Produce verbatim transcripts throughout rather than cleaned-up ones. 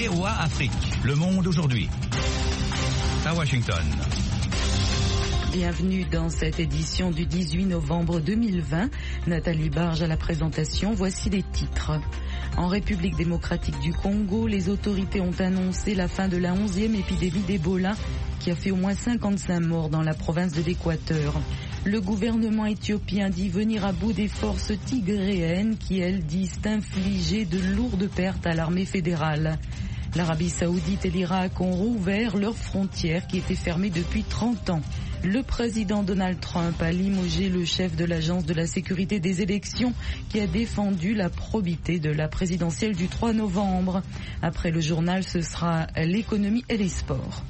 V O A Afrique. Le monde aujourd'hui. À Washington. Bienvenue dans cette édition du dix-huit novembre deux mille vingt. Nathalie Barge à la présentation. Voici les titres. En République démocratique du Congo, les autorités ont annoncé la fin de la onzième épidémie d'Ebola qui a fait au moins cinquante-cinq morts dans la province de l'Équateur. Le gouvernement éthiopien dit venir à bout des forces tigréennes qui, elles, disent infliger de lourdes pertes à l'armée fédérale. L'Arabie Saoudite et l'Irak ont rouvert leurs frontières qui étaient fermées depuis trente ans. Le président Donald Trump a limogé le chef de l'agence de la sécurité des élections qui a défendu la probité de la présidentielle du trois novembre. Après le journal, ce sera l'économie et les sports.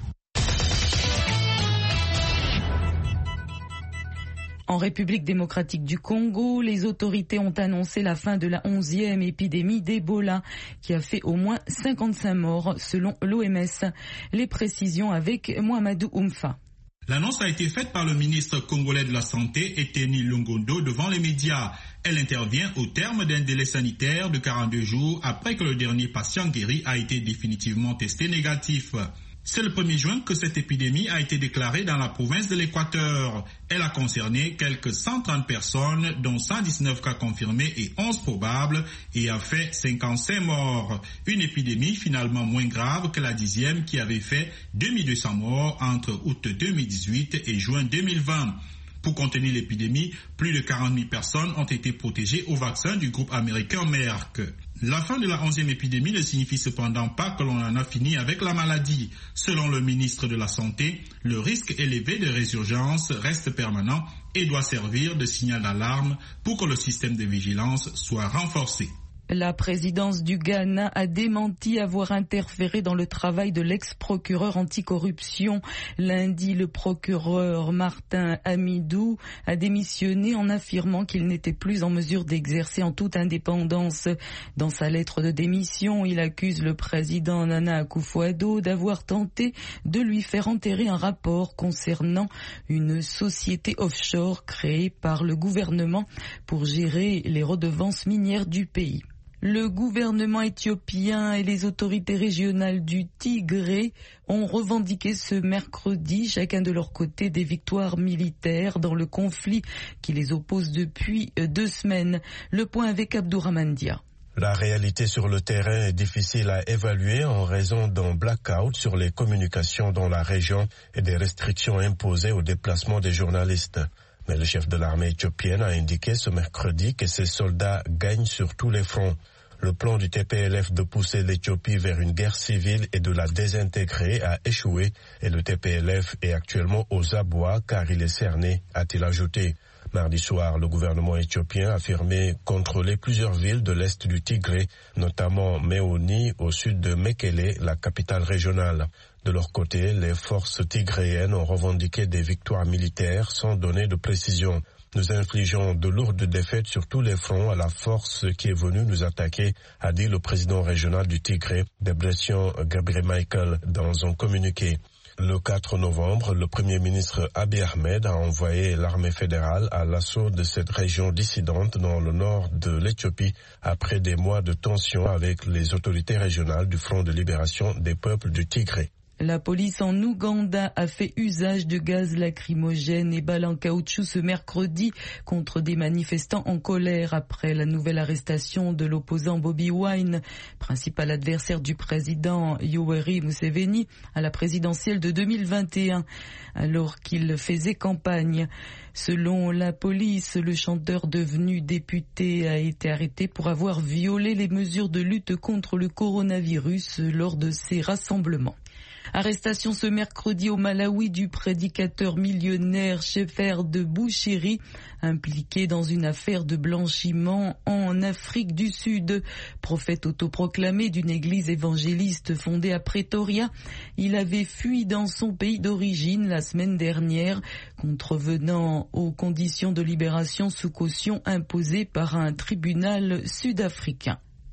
En République démocratique du Congo, les autorités ont annoncé la fin de la onzième épidémie d'Ebola qui a fait au moins cinquante-cinq morts selon l'O M S. Les précisions avec Mohamedou Oumfa. L'annonce a été faite par le ministre congolais de la Santé, Eteni Longondo, devant les médias. Elle intervient au terme d'un délai sanitaire de quarante-deux jours après que le dernier patient guéri a été définitivement testé négatif. C'est le premier juin que cette épidémie a été déclarée dans la province de l'Équateur. Elle a concerné quelques cent trente personnes, dont cent dix-neuf cas confirmés et onze probables, et a fait cinquante-cinq morts. Une épidémie finalement moins grave que la dixième qui avait fait deux mille deux cents morts entre août deux mille dix-huit et juin deux mille vingt. Pour contenir l'épidémie, plus de quarante mille personnes ont été protégées au vaccin du groupe américain Merck. La fin de la onzième épidémie ne signifie cependant pas que l'on en a fini avec la maladie. Selon le ministre de la Santé, le risque élevé de résurgence reste permanent et doit servir de signal d'alarme pour que le système de vigilance soit renforcé. La présidence du Ghana a démenti avoir interféré dans le travail de l'ex-procureur anticorruption. Lundi, le procureur Martin Amidou a démissionné en affirmant qu'il n'était plus en mesure d'exercer en toute indépendance. Dans sa lettre de démission, il accuse le président Nana Akufo-Addo d'avoir tenté de lui faire enterrer un rapport concernant une société offshore créée par le gouvernement pour gérer les redevances minières du pays. Le gouvernement éthiopien et les autorités régionales du Tigré ont revendiqué ce mercredi, chacun de leur côté, des victoires militaires dans le conflit qui les oppose depuis deux semaines. Le point avec Abdourahmane Dia. La réalité sur le terrain est difficile à évaluer en raison d'un blackout sur les communications dans la région et des restrictions imposées au déplacement des journalistes. Mais le chef de l'armée éthiopienne a indiqué ce mercredi que ses soldats gagnent sur tous les fronts. Le plan du T P L F de pousser l'Éthiopie vers une guerre civile et de la désintégrer a échoué et le T P L F est actuellement aux abois car il est cerné, a-t-il ajouté. Mardi soir, le gouvernement éthiopien a affirmé contrôler plusieurs villes de l'est du Tigré, notamment Meoni au sud de Mekele, la capitale régionale. De leur côté, les forces tigréennes ont revendiqué des victoires militaires sans donner de précision. Nous infligeons de lourdes défaites sur tous les fronts à la force qui est venue nous attaquer, a dit le président régional du Tigré, Debretsion Gebremichael, dans un communiqué. Le quatre novembre, le Premier ministre Abiy Ahmed a envoyé l'armée fédérale à l'assaut de cette région dissidente dans le nord de l'Éthiopie après des mois de tensions avec les autorités régionales du Front de libération des peuples du Tigré. La police en Ouganda a fait usage de gaz lacrymogène et balles en caoutchouc ce mercredi contre des manifestants en colère après la nouvelle arrestation de l'opposant Bobi Wine, principal adversaire du président Yoweri Museveni à la présidentielle de deux mille vingt et un, alors qu'il faisait campagne. Selon la police, le chanteur devenu député a été arrêté pour avoir violé les mesures de lutte contre le coronavirus lors de ses rassemblements. Arrestation ce mercredi au Malawi du prédicateur millionnaire Shepherd Bushiri, impliqué dans une affaire de blanchiment en Afrique du Sud. Prophète autoproclamé d'une église évangéliste fondée à Pretoria, il avait fui dans son pays d'origine la semaine dernière, contrevenant aux conditions de libération sous caution imposées par un tribunal sud-africain.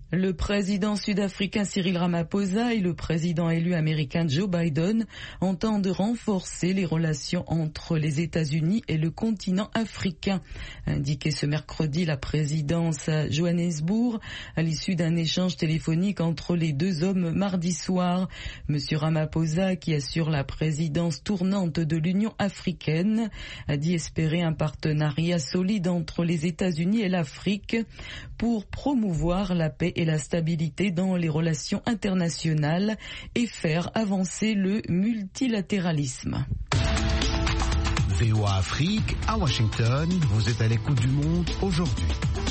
Le président sud-africain Cyril Ramaphosa et le président élu américain Joe Biden entendent renforcer les relations entre les États-Unis et le continent africain. Indiqué ce mercredi la présidence à Johannesburg à l'issue d'un échange téléphonique entre les deux hommes mardi soir. Monsieur Ramaphosa, qui assure la présidence tournante de l'Union africaine, a dit espérer un partenariat solide entre les États-Unis et l'Afrique pour promouvoir la paix et la stabilité dans les relations internationales et faire avancer le multilatéralisme. V O A Afrique, à Washington, vous êtes à l'écoute du monde aujourd'hui.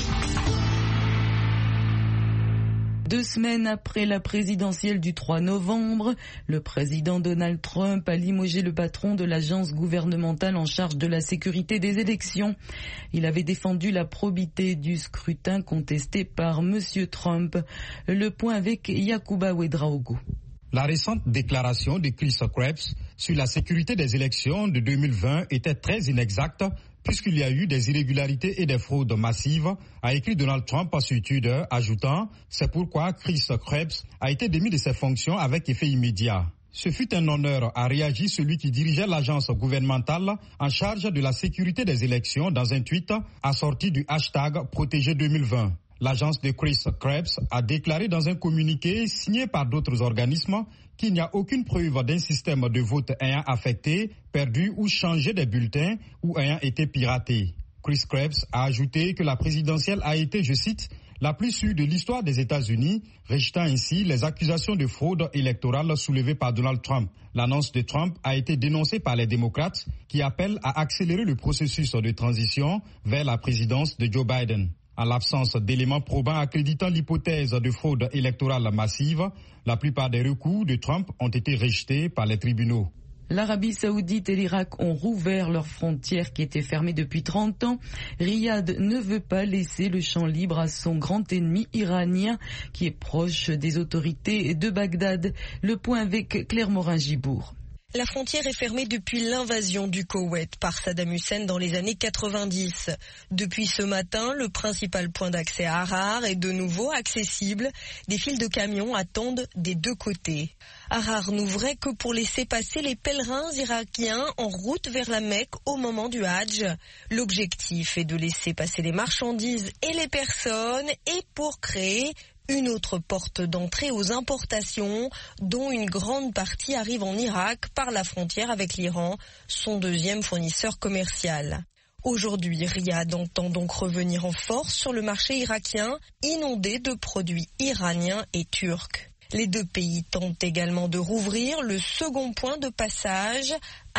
Deux semaines après la présidentielle du trois novembre, le président Donald Trump a limogé le patron de l'agence gouvernementale en charge de la sécurité des élections. Il avait défendu la probité du scrutin contesté par Monsieur Trump. Le point avec Yacouba Ouedraogo. La récente déclaration de Chris Krebs sur la sécurité des élections de deux mille vingt était très inexacte puisqu'il y a eu des irrégularités et des fraudes massives, a écrit Donald Trump sur Twitter, ajoutant « C'est pourquoi Chris Krebs a été démis de ses fonctions avec effet immédiat ». Ce fut un honneur, a réagi celui qui dirigeait l'agence gouvernementale en charge de la sécurité des élections dans un tweet assorti du hashtag Protégé deux mille vingt. L'agence de Chris Krebs a déclaré dans un communiqué signé par d'autres organismes qu'il n'y a aucune preuve d'un système de vote ayant affecté, perdu ou changé des bulletins ou ayant été piraté. Chris Krebs a ajouté que la présidentielle a été, je cite, la plus sûre de l'histoire des États-Unis, rejetant ainsi les accusations de fraude électorale soulevées par Donald Trump. L'annonce de Trump a été dénoncée par les démocrates qui appellent à accélérer le processus de transition vers la présidence de Joe Biden. En l'absence d'éléments probants accréditant l'hypothèse de fraude électorale massive, la plupart des recours de Trump ont été rejetés par les tribunaux. L'Arabie Saoudite et l'Irak ont rouvert leurs frontières qui étaient fermées depuis trente ans. Riyad ne veut pas laisser le champ libre à son grand ennemi iranien qui est proche des autorités de Bagdad. Le point avec Claire Morin-Gibourg. La frontière est fermée depuis l'invasion du Koweït par Saddam Hussein dans les années quatre-vingt-dix. Depuis ce matin, le principal point d'accès à Harar est de nouveau accessible. Des files de camions attendent des deux côtés. Harar n'ouvrait que pour laisser passer les pèlerins irakiens en route vers la Mecque au moment du Hadj. L'objectif est de laisser passer les marchandises et les personnes et pour créer une autre porte d'entrée aux importations, dont une grande partie arrive en Irak par la frontière avec l'Iran, son deuxième fournisseur commercial. Aujourd'hui, Riyad entend donc revenir en force sur le marché irakien, inondé de produits iraniens et turcs. Les deux pays tentent également de rouvrir le second point de passage,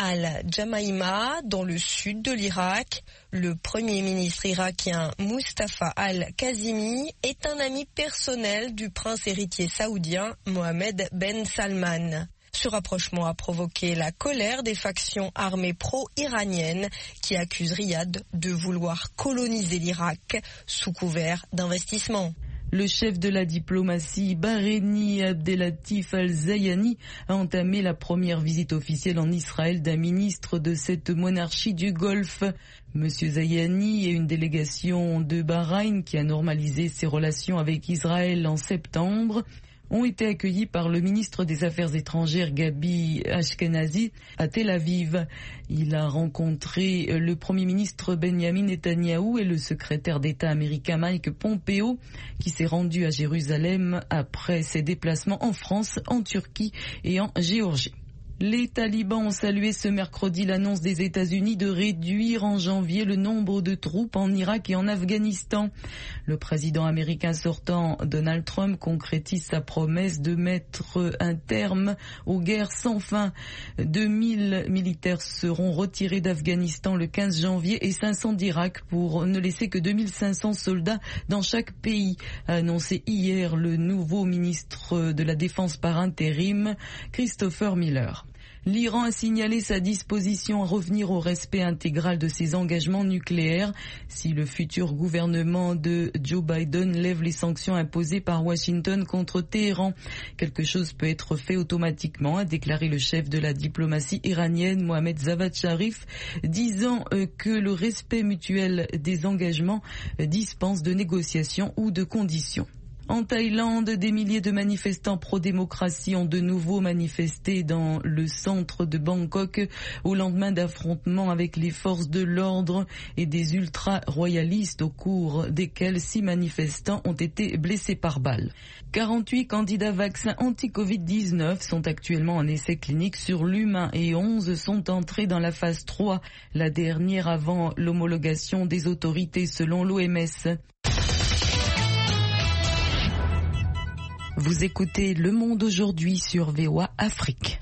Al-Jamaïma, dans le sud de l'Irak. Le premier ministre irakien Mustafa Al-Kazimi est un ami personnel du prince héritier saoudien Mohammed Ben Salman. Ce rapprochement a provoqué la colère des factions armées pro-iraniennes qui accusent Riyad de vouloir coloniser l'Irak sous couvert d'investissement. Le chef de la diplomatie bahreïni Abdelatif Al-Zayani a entamé la première visite officielle en Israël d'un ministre de cette monarchie du Golfe. Monsieur Zayani et une délégation de Bahreïn qui a normalisé ses relations avec Israël en septembre ont été accueillis par le ministre des Affaires étrangères Gabi Ashkenazi à Tel Aviv. Il a rencontré le Premier ministre Benjamin Netanyahou et le secrétaire d'État américain Mike Pompeo qui s'est rendu à Jérusalem après ses déplacements en France, en Turquie et en Géorgie. Les talibans ont salué ce mercredi l'annonce des États-Unis de réduire en janvier le nombre de troupes en Irak et en Afghanistan. Le président américain sortant, Donald Trump, concrétise sa promesse de mettre un terme aux guerres sans fin. deux mille militaires seront retirés d'Afghanistan le quinze janvier et cinq cents d'Irak pour ne laisser que deux mille cinq cents soldats dans chaque pays, a annoncé hier le nouveau ministre de la Défense par intérim, Christopher Miller. L'Iran a signalé sa disposition à revenir au respect intégral de ses engagements nucléaires si le futur gouvernement de Joe Biden lève les sanctions imposées par Washington contre Téhéran. Quelque chose peut être fait automatiquement, a déclaré le chef de la diplomatie iranienne Mohammad Javad Zarif, disant que le respect mutuel des engagements dispense de négociations ou de conditions. En Thaïlande, des milliers de manifestants pro-démocratie ont de nouveau manifesté dans le centre de Bangkok au lendemain d'affrontements avec les forces de l'ordre et des ultra-royalistes au cours desquels six manifestants ont été blessés par balle. quarante-huit candidats vaccins anti-covid dix-neuf sont actuellement en essai clinique sur l'humain et onze sont entrés dans la phase trois, la dernière avant l'homologation des autorités selon l'O M S. Vous écoutez Le Monde aujourd'hui sur V O A Afrique.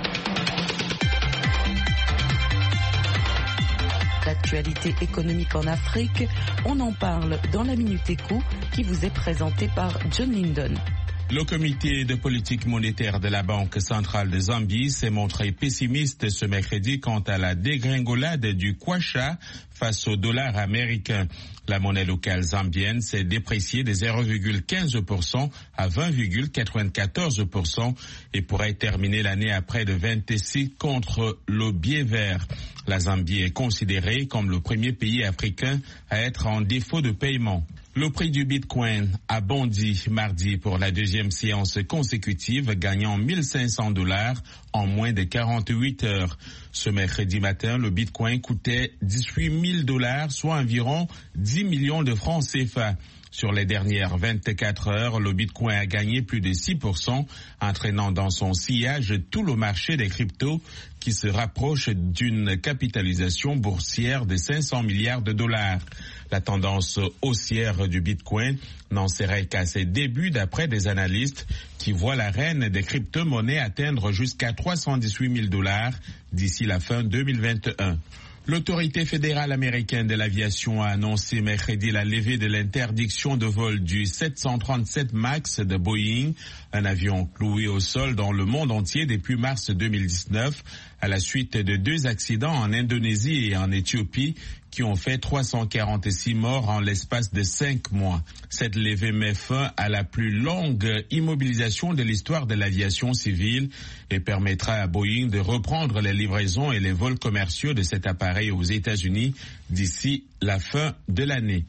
L'actualité économique en Afrique, on en parle dans la Minute Éco qui vous est présentée par John Lindon. Le comité de politique monétaire de la Banque centrale de Zambie s'est montré pessimiste ce mercredi quant à la dégringolade du kwacha face au dollar américain. La monnaie locale zambienne s'est dépréciée de zéro virgule quinze pour cent à vingt virgule quatre-vingt-quatorze pour cent et pourrait terminer l'année à près de vingt-six contre le billet vert. La Zambie est considérée comme le premier pays africain à être en défaut de paiement. Le prix du Bitcoin a bondi mardi pour la deuxième séance consécutive, gagnant mille cinq cents dollars en moins de quarante-huit heures. Ce mercredi matin, le Bitcoin coûtait dix-huit mille dollars, soit environ dix millions de francs C F A. Sur les dernières vingt-quatre heures, le Bitcoin a gagné plus de six pour cent, entraînant dans son sillage tout le marché des cryptos qui se rapproche d'une capitalisation boursière de cinq cents milliards de dollars. La tendance haussière du Bitcoin n'en serait qu'à ses débuts d'après des analystes qui voient la reine des crypto-monnaies atteindre jusqu'à trois cent dix-huit mille dollars d'ici la fin deux mille vingt et un. L'autorité fédérale américaine de l'aviation a annoncé mercredi la levée de l'interdiction de vol du sept cent trente-sept MAX de Boeing, un avion cloué au sol dans le monde entier depuis mars deux mille dix-neuf, à la suite de deux accidents en Indonésie et en Éthiopie qui ont fait trois cent quarante-six morts en l'espace de cinq mois. Cette levée met fin à la plus longue immobilisation de l'histoire de l'aviation civile et permettra à Boeing de reprendre les livraisons et les vols commerciaux de cet appareil aux États-Unis d'ici la fin de l'année.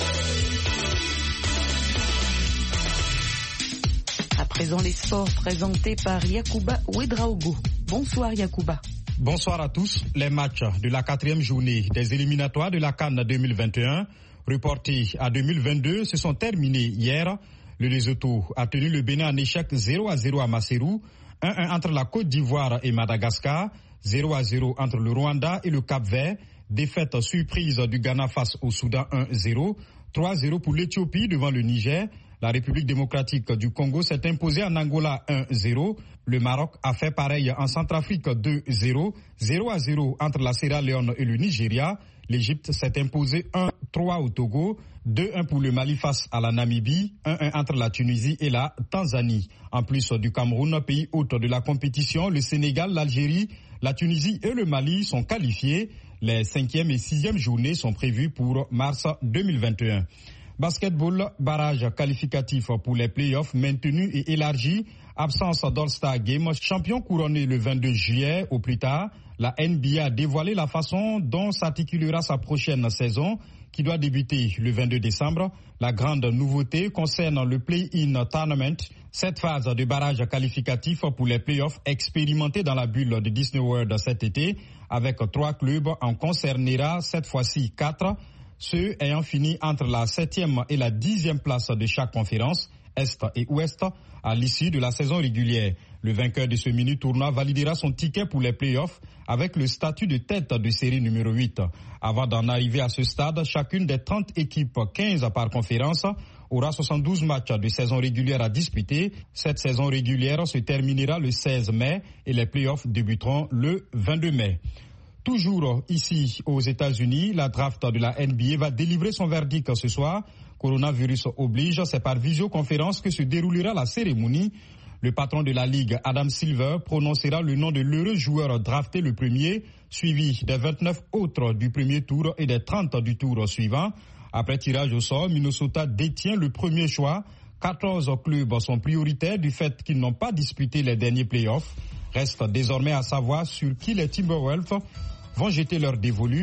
À présent, les sports présentés par Yacouba Ouedraogo. Bonsoir Yacouba. Bonsoir à tous. Les matchs de la quatrième journée des éliminatoires de la CAN deux mille vingt et un, reportés à deux mille vingt-deux, se sont terminés hier. Le Lesotho a tenu le Bénin en échec zéro à zéro à Maseru, un à un entre la Côte d'Ivoire et Madagascar, zéro à zéro entre le Rwanda et le Cap-Vert, défaite surprise du Ghana face au Soudan un à zéro, trois à zéro pour l'Éthiopie devant le Niger. La République démocratique du Congo s'est imposée en Angola un à zéro. Le Maroc a fait pareil en Centrafrique deux à zéro. zéro à zéro entre la Sierra Leone et le Nigeria. L'Égypte s'est imposée un à trois au Togo. deux à un pour le Mali face à la Namibie. un à un entre la Tunisie et la Tanzanie. En plus du Cameroun, pays hôte de la compétition, le Sénégal, l'Algérie, la Tunisie et le Mali sont qualifiés. Les cinquième et sixième journées sont prévues pour mars deux mille vingt et un. Basketball, barrage qualificatif pour les playoffs maintenus et élargis. Absence d'All-Star Game, champion couronné le vingt-deux juillet au plus tard. La N B A a dévoilé la façon dont s'articulera sa prochaine saison qui doit débuter le vingt-deux décembre. La grande nouveauté concerne le Play-in Tournament. Cette phase de barrage qualificatif pour les playoffs expérimentée dans la bulle de Disney World cet été avec trois clubs en concernera cette fois-ci quatre. Ceux ayant fini entre la septième et la dixième place de chaque conférence, Est et Ouest, à l'issue de la saison régulière. Le vainqueur de ce mini-tournoi validera son ticket pour les playoffs avec le statut de tête de série numéro huit. Avant d'en arriver à ce stade, chacune des trente équipes, quinze par conférence, aura soixante-douze matchs de saison régulière à disputer. Cette saison régulière se terminera le seize mai et les playoffs débuteront le vingt-deux mai. Toujours ici aux États-Unis, la draft de la N B A va délivrer son verdict ce soir. Coronavirus oblige, c'est par visioconférence que se déroulera la cérémonie. Le patron de la Ligue, Adam Silver, prononcera le nom de l'heureux joueur drafté le premier, suivi des vingt-neuf autres du premier tour et des trente du tour suivant. Après tirage au sort, Minnesota détient le premier choix. quatorze clubs sont prioritaires du fait qu'ils n'ont pas disputé les derniers playoffs. Reste désormais à savoir sur qui les Timberwolves vont jeter leur dévolu.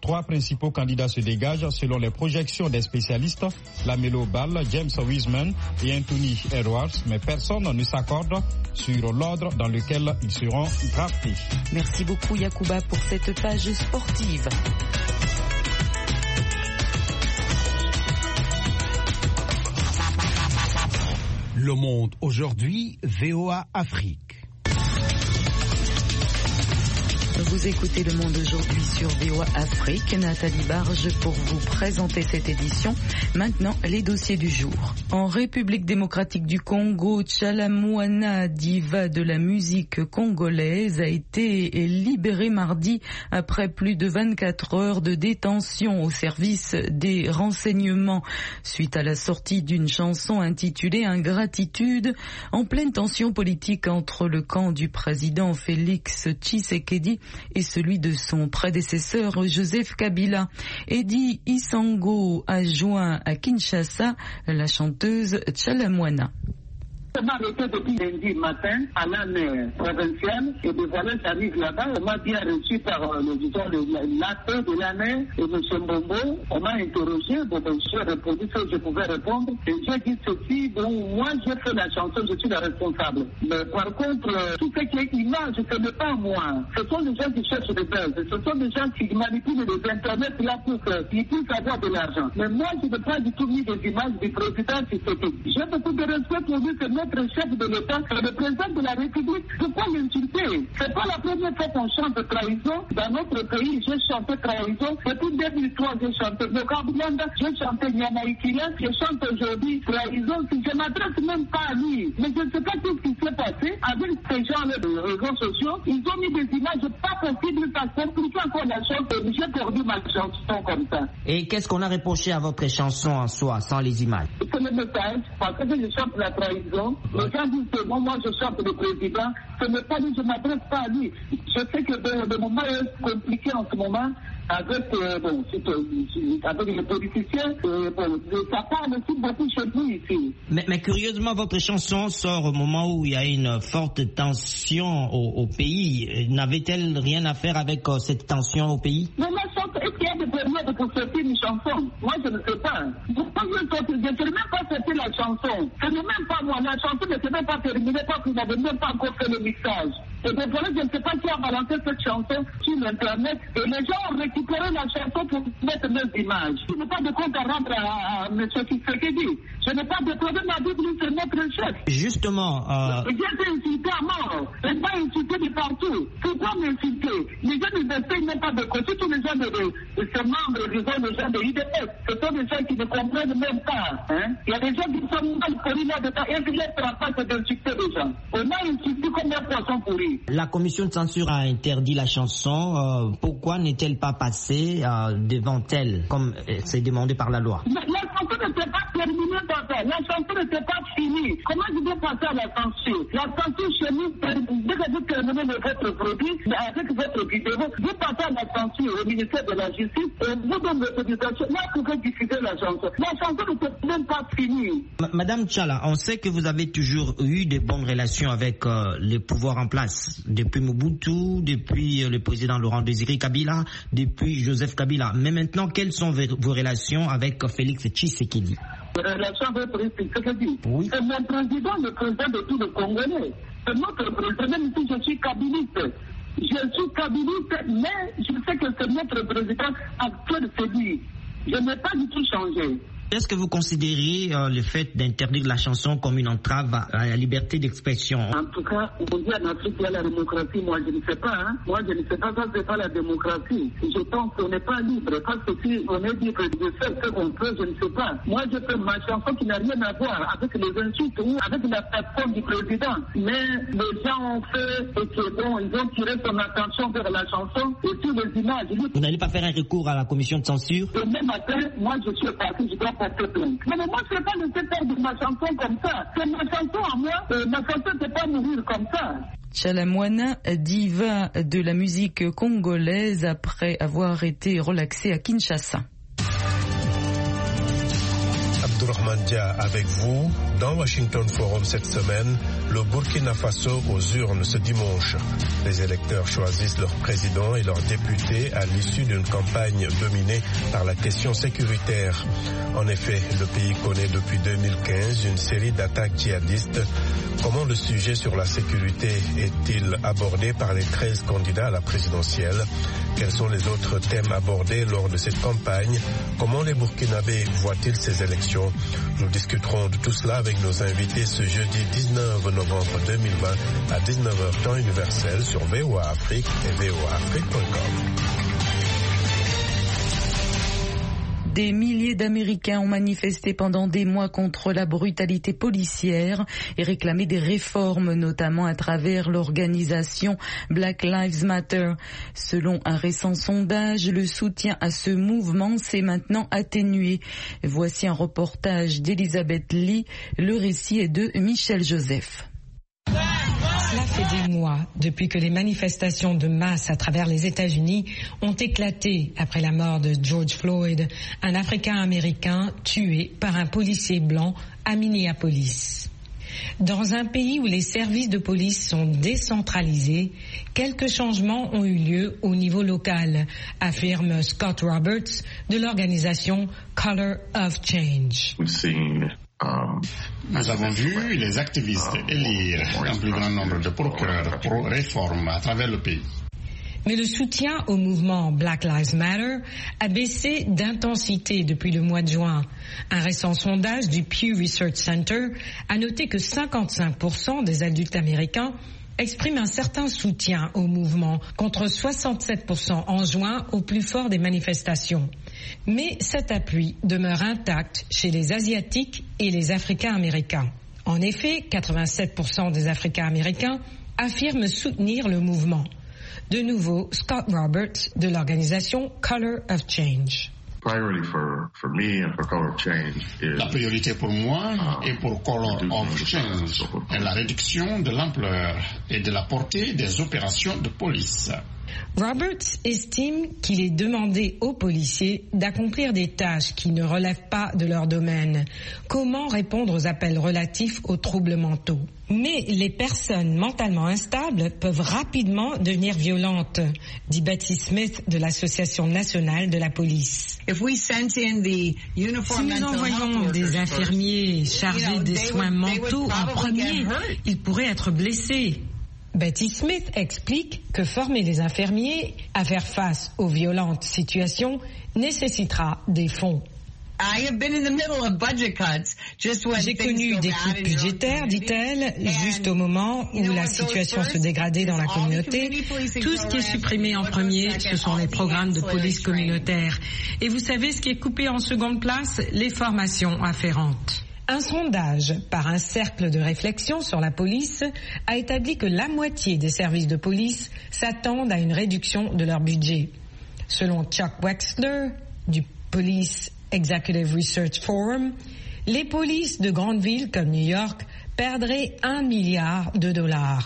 Trois principaux candidats se dégagent selon les projections des spécialistes, Lamelo Ball, James Wiseman et Anthony Edwards, mais personne ne s'accorde sur l'ordre dans lequel ils seront draftés. Merci beaucoup Yacouba pour cette page sportive. Le Monde aujourd'hui, V O A Afrique. Vous écoutez Le Monde aujourd'hui sur V O A Afrique. Nathalie Barge pour vous présenter cette édition. Maintenant, les dossiers du jour. En République démocratique du Congo, Tchalamouana, diva de la musique congolaise, a été libérée mardi après plus de vingt-quatre heures de détention au service des renseignements suite à la sortie d'une chanson intitulée Ingratitude, en pleine tension politique entre le camp du président Félix Tshisekedi et celui de son prédécesseur Joseph Kabila. Eddie Isango a joint à Kinshasa la chanteuse Tchalamouana. Je m'a arrêté depuis lundi matin à l'année provinciale et de voilà, j'arrive là-bas. On m'a bien reçu par le disons l'acteur de l'année et M. Mbombo. On m'a interrogé, bon, ben, j'ai répondu ce que je pouvais répondre. Et j'ai dit ceci, bon, moi j'ai fait la chanson, je suis la responsable. Mais par contre, tout ce qui est image, ce n'est pas moi. Ce sont des gens qui cherchent des buzz. Ce sont des gens qui manipulent les internets là pour qu'ils puissent avoir de l'argent. Mais moi, je n'ai pas du tout mis des images du président Tshisekedi. J'ai beaucoup de respect pour lui que notre chef de l'État, le président de la République. Pourquoi l'insulter? C'est pas la première fois qu'on chante trahison. Dans notre pays, j'ai chanté trahison. Depuis deux mille trois, j'ai chanté le Kabilanda, j'ai chanté Nyamaïkila, je chante aujourd'hui trahison. Si je ne m'adresse même pas à lui. Mais je ne sais pas tout ce qui s'est passé avec ces gens-là des réseaux sociaux. Ils ont mis des images pas possibles, ça complique encore la chose. J'ai perdu ma chanson comme ça. Et qu'est-ce qu'on a reproché à votre chanson en soi, sans les images? C'est le message, parce que je chante la trahison. Les gens disent que bon, moi je chante le président, ce n'est pas lui, je ne m'adresse pas à lui. Je sais que le, le moment est compliqué en ce moment avec, euh, bon, avec les politiciens, euh, bon, ça parle aussi beaucoup chez nous ici. Mais, mais curieusement, votre chanson sort au moment où il y a une forte tension au, au pays. N'avait-elle rien à faire avec euh, cette tension au pays? Mais la chanson, est-ce qu'il y a des périodes pour sortir une chanson? Moi je ne sais pas. Pourquoi je ne sais même pas sortir la chanson? Ce n'est même pas moi, la chanson ne s'est même pas terminée parce qu'il n'avait même pas encore fait le mixage. Et donc voilà, je ne sais pas qui a balancé cette chanson sur l'internet et les gens ont récupéré la chanson pour mettre leurs images. Je n'ai pas de compte à rendre à, à M. Tshisekedi. Je n'ai pas de problème à dire que c'est notre chef. Justement, euh... j'ai été insulté à mort. Je n'ai pas insulté de partout. Pourquoi m'insulter? Les gens ne s'essayent même pas de côté. Tous les gens de, de, de ces membres, disons, les gens de l'I D F, ce sont des gens qui ne comprennent même pas. Hein? Il y a des gens qui sont mal pourris là-dedans et qui ne laissent pas d'insulter les gens. On a insulté comme un poisson pourri. La commission de censure a interdit la chanson. Euh, pourquoi n'est-elle pas passée euh, devant elle, comme euh, c'est demandé par la loi? La, la chanson n'était pas terminée d'abord. La chanson n'était pas finie. Comment je dois passer à la censure? La censure chez nous, dès que vous terminez votre produit, avec votre vidéo, vous passez à la censure au ministère de la Justice et vous donnez l'autorisation. Là, vous pouvez diffuser la chanson. La chanson n'était même pas finie. M- Madame Tchala, on sait que vous avez toujours eu de bonnes relations avec euh, les pouvoirs en place. Depuis Mobutu, depuis euh, le président Laurent Désiré Kabila, depuis Joseph Kabila. Mais maintenant, quelles sont v- vos relations avec euh, Félix Tshisekedi? Les relations avec Félix Tshisekedi? Oui. C'est mon président, le président de tous les Congolais. C'est notre président, même si je suis kabiliste. Je suis kabiliste, mais je sais que c'est notre président actuel, c'est lui. Je n'ai pas du tout changé. Est-ce que vous considérez euh, le fait d'interdire la chanson comme une entrave à, à la liberté d'expression? En tout cas, on dit en Afrique il y a la démocratie, moi je ne sais pas. Hein? Moi je ne sais pas, ça c'est pas la démocratie. Je pense qu'on n'est pas libre, parce que si on est libre de faire ce qu'on peut, je ne sais pas. Moi je fais ma chanson qui n'a rien à voir avec les insultes ou avec la plateforme du président. Mais les gens ont fait et que bon, ils ont tiré son attention vers la chanson et sur les images. Vous n'allez pas faire un recours à la commission de censure? Le même matin, moi je suis parti, je dois porter plainte. Mais moi je ne vais pas laisser faire de ma chanson comme ça. C'est ma chanson à moi, euh, ma chanson ne peut pas mourir comme ça. Tchalamouana, diva de la musique congolaise après avoir été relaxée à Kinshasa. Abdourahmane Dia avec vous dans Washington Forum cette semaine. le Burkina Faso aux urnes ce dimanche. Les électeurs choisissent leur président et leurs députés à l'issue d'une campagne dominée par la question sécuritaire. En effet, le pays connaît depuis deux mille quinze une série d'attaques djihadistes. Comment le sujet sur la sécurité est-il abordé par les treize candidats à la présidentielle? Quels sont les autres thèmes abordés lors de cette campagne? Comment les Burkinabés voient-ils ces élections? Nous discuterons de tout cela avec nos invités ce jeudi dix-neuf novembre deux mille vingt à dix-neuf heures temps universel sur V O A Afrique et V O A Afrique point com. Des milliers d'Américains ont manifesté pendant des mois contre la brutalité policière et réclamé des réformes, notamment à travers l'organisation Black Lives Matter. Selon un récent sondage, le soutien à ce mouvement s'est maintenant atténué. Voici un reportage d'Elisabeth Lee. Le récit est de Michel Joseph. Cela fait des mois depuis que les manifestations de masse à travers les États-Unis ont éclaté après la mort de George Floyd, un Africain-Américain tué par un policier blanc à Minneapolis. Dans un pays où les services de police sont décentralisés, quelques changements ont eu lieu au niveau local, affirme Scott Roberts de l'organisation Color of Change. Nous avons vu les activistes élire un plus grand nombre de procureurs pro-réforme à travers le pays. Mais le soutien au mouvement Black Lives Matter a baissé d'intensité depuis le mois de juin. Un récent sondage du Pew Research Center a noté que cinquante-cinq pour cent des adultes américains expriment un certain soutien au mouvement, contre soixante-sept pour cent en juin au plus fort des manifestations. Mais cet appui demeure intact chez les Asiatiques et les Africains-Américains. En effet, quatre-vingt-sept pour cent des Africains-Américains affirment soutenir le mouvement. De nouveau, Scott Roberts de l'organisation Color of Change. La priorité pour moi et pour Color of Change est la réduction de l'ampleur et de la portée des opérations de police. Roberts estime qu'il est demandé aux policiers d'accomplir des tâches qui ne relèvent pas de leur domaine. Comment répondre aux appels relatifs aux troubles mentaux? Mais les personnes mentalement instables peuvent rapidement devenir violentes, dit Betty Smith de l'Association nationale de la police. Si nous envoyons des infirmiers chargés des soins mentaux en premier, ils pourraient être blessés. Betty Smith explique que former les infirmiers à faire face aux violentes situations nécessitera des fonds. J'ai connu des coupes budgétaires, dit-elle, juste au moment où la situation se dégradait dans la communauté. Tout ce qui est supprimé en premier, ce sont les programmes de police communautaire. Et vous savez ce qui est coupé en seconde place? Les formations afférentes. Un sondage par un cercle de réflexion sur la police a établi que la moitié des services de police s'attendent à une réduction de leur budget. Selon Chuck Wexler du Police Executive Research Forum, les polices de grandes villes comme New York perdraient un milliard de dollars.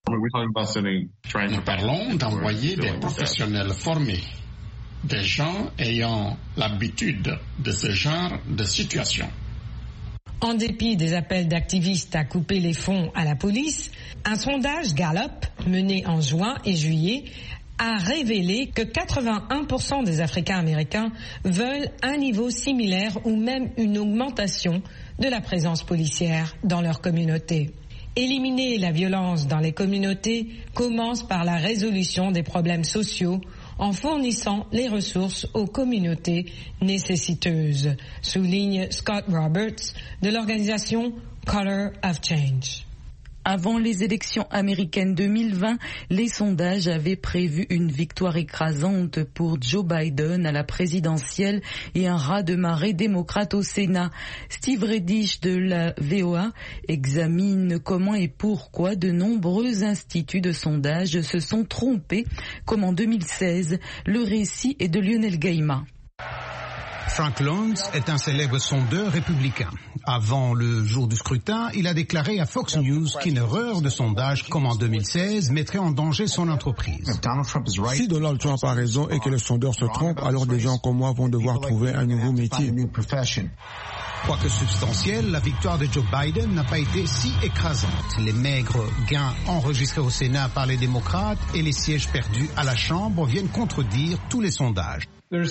Nous parlons d'envoyer des professionnels formés, des gens ayant l'habitude de ce genre de situation. En dépit des appels d'activistes à couper les fonds à la police, un sondage Gallup mené en juin et juillet a révélé que quatre-vingt-un pour cent des Africains-Américains veulent un niveau similaire ou même une augmentation de la présence policière dans leur communauté. Éliminer la violence dans les communautés commence par la résolution des problèmes sociaux en fournissant les ressources aux communautés nécessiteuses, souligne Scott Roberts de l'organisation Color of Change. Avant les élections américaines deux mille vingt, les sondages avaient prévu une victoire écrasante pour Joe Biden à la présidentielle et un raz-de-marée démocrate au Sénat. Steve Redish de la V O A examine comment et pourquoi de nombreux instituts de sondage se sont trompés, comme en deux mille seize. Le récit est de Lionel Gaima. Frank Luntz est un célèbre sondeur républicain. Avant le jour du scrutin, il a déclaré à Fox News qu'une erreur de sondage comme en deux mille seize mettrait en danger son entreprise. Si Donald Trump a raison et que les sondeurs se trompent, alors des gens comme moi vont devoir trouver un nouveau métier. Quoique substantielle, la victoire de Joe Biden n'a pas été si écrasante. Les maigres gains enregistrés au Sénat par les démocrates et les sièges perdus à la Chambre viennent contredire tous les sondages.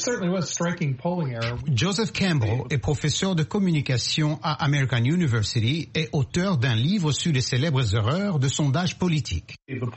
Joseph Campbell est professeur de communication à American University et auteur d'un livre sur les célèbres erreurs de sondage politique.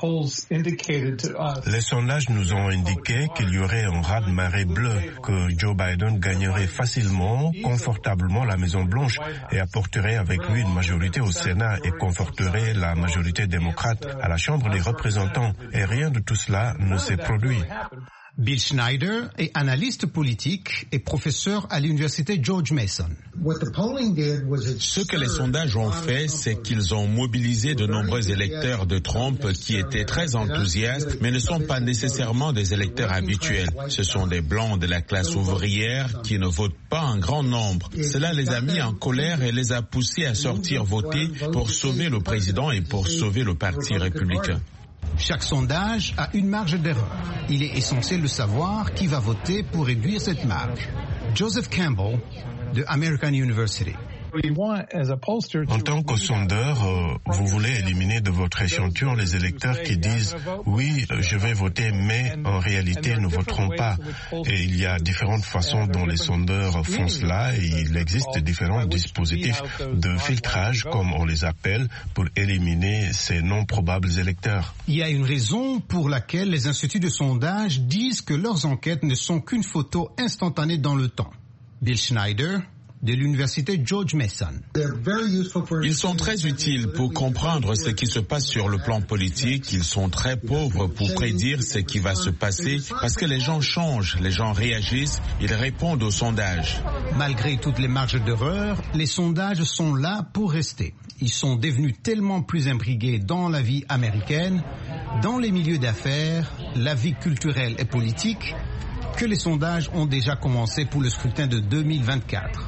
Les sondages nous ont indiqué qu'il y aurait un raz-de-marée bleu, que Joe Biden gagnerait facilement, confortablement la Maison-Blanche et apporterait avec lui une majorité au Sénat et conforterait la majorité démocrate à la Chambre des représentants. Et rien de tout cela ne s'est produit. Bill Schneider est analyste politique et professeur à l'université George Mason. Ce que les sondages ont fait, c'est qu'ils ont mobilisé de nombreux électeurs de Trump qui étaient très enthousiastes, mais ne sont pas nécessairement des électeurs habituels. Ce sont des blancs de la classe ouvrière qui ne votent pas en grand nombre. Cela les a mis en colère et les a poussés à sortir voter pour sauver le président et pour sauver le Parti républicain. Chaque sondage a une marge d'erreur. Il est essentiel de savoir qui va voter pour réduire cette marge. Joseph Campbell, de American University. En tant que sondeur, euh, vous voulez éliminer de votre échantillon les électeurs qui disent « oui, je vais voter, mais en réalité ne voteront pas ». Et il y a différentes façons dont les sondeurs font cela et il existe différents dispositifs de filtrage, comme on les appelle, pour éliminer ces non probables électeurs. Il y a une raison pour laquelle les instituts de sondage disent que leurs enquêtes ne sont qu'une photo instantanée dans le temps. Bill Schneider, de l'université George Mason. Ils sont très utiles pour comprendre ce qui se passe sur le plan politique. Ils sont très pauvres pour prédire ce qui va se passer parce que les gens changent, les gens réagissent, ils répondent aux sondages. Malgré toutes les marges d'erreur, les sondages sont là pour rester. Ils sont devenus tellement plus imbriqués dans la vie américaine, dans les milieux d'affaires, la vie culturelle et politique, que les sondages ont déjà commencé pour le scrutin de deux mille vingt-quatre.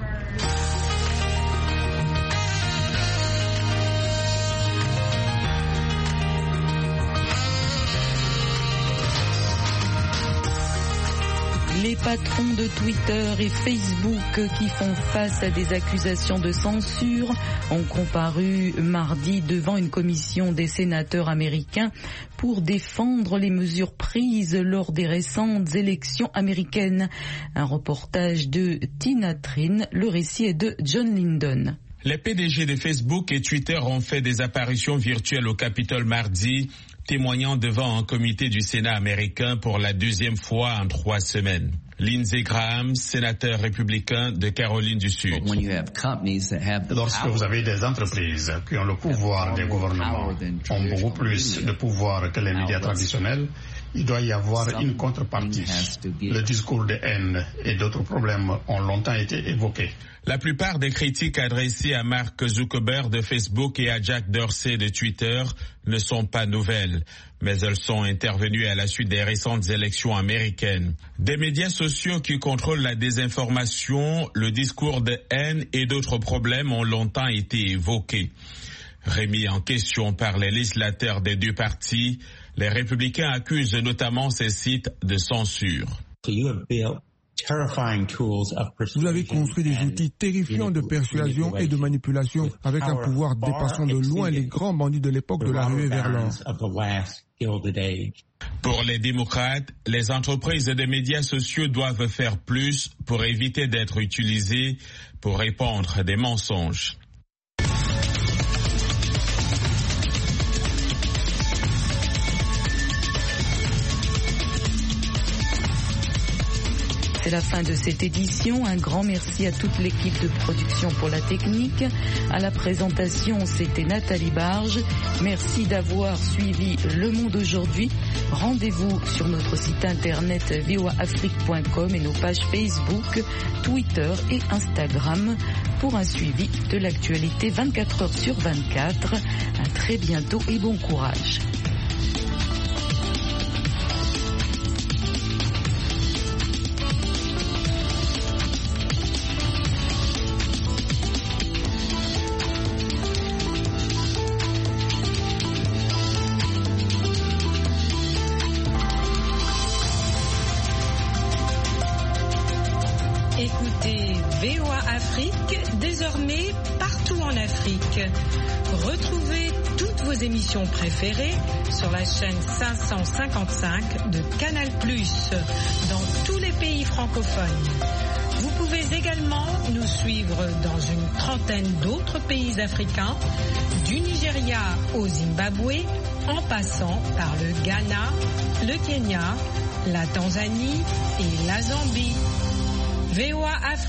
Les patrons de Twitter et Facebook qui font face à des accusations de censure ont comparu mardi devant une commission des sénateurs américains pour défendre les mesures prises lors des récentes élections américaines. Un reportage de Tina Trin, le récit est de John Lyndon. Les P D G de Facebook et Twitter ont fait des apparitions virtuelles au Capitole mardi, témoignant devant un comité du Sénat américain pour la deuxième fois en trois semaines. Lindsey Graham, sénateur républicain de Caroline du Sud. Lorsque vous avez des entreprises qui ont le pouvoir des gouvernements, ont beaucoup plus de pouvoir que les médias traditionnels, il doit y avoir une contrepartie. Le discours de haine et d'autres problèmes ont longtemps été évoqués. La plupart des critiques adressées à Mark Zuckerberg de Facebook et à Jack Dorsey de Twitter ne sont pas nouvelles, mais elles sont intervenues à la suite des récentes élections américaines. Des médias sociaux qui contrôlent la désinformation, le discours de haine et d'autres problèmes ont longtemps été évoqués. Remis en question par les législateurs des deux partis, les républicains accusent notamment ces sites de censure. Vous avez construit des outils terrifiants de persuasion et de manipulation avec un pouvoir dépassant de loin les grands bandits de l'époque de la ruée vers l'or. Pour les démocrates, les entreprises des médias sociaux doivent faire plus pour éviter d'être utilisées pour répandre des mensonges. C'est la fin de cette édition. Un grand merci à toute l'équipe de production pour la technique. À la présentation, c'était Nathalie Barge. Merci d'avoir suivi Le Monde aujourd'hui. Rendez-vous sur notre site internet v o a afrique point com et nos pages Facebook, Twitter et Instagram pour un suivi de l'actualité vingt-quatre heures sur vingt-quatre. À très bientôt et bon courage. Écoutez V O A Afrique, désormais partout en Afrique. Retrouvez toutes vos émissions préférées sur la chaîne cinq cent cinquante-cinq de Canal plus, dans tous les pays francophones. Vous pouvez également nous suivre dans une trentaine d'autres pays africains, du Nigeria au Zimbabwe, en passant par le Ghana, le Kenya, la Tanzanie et la Zambie. V O A Afrique.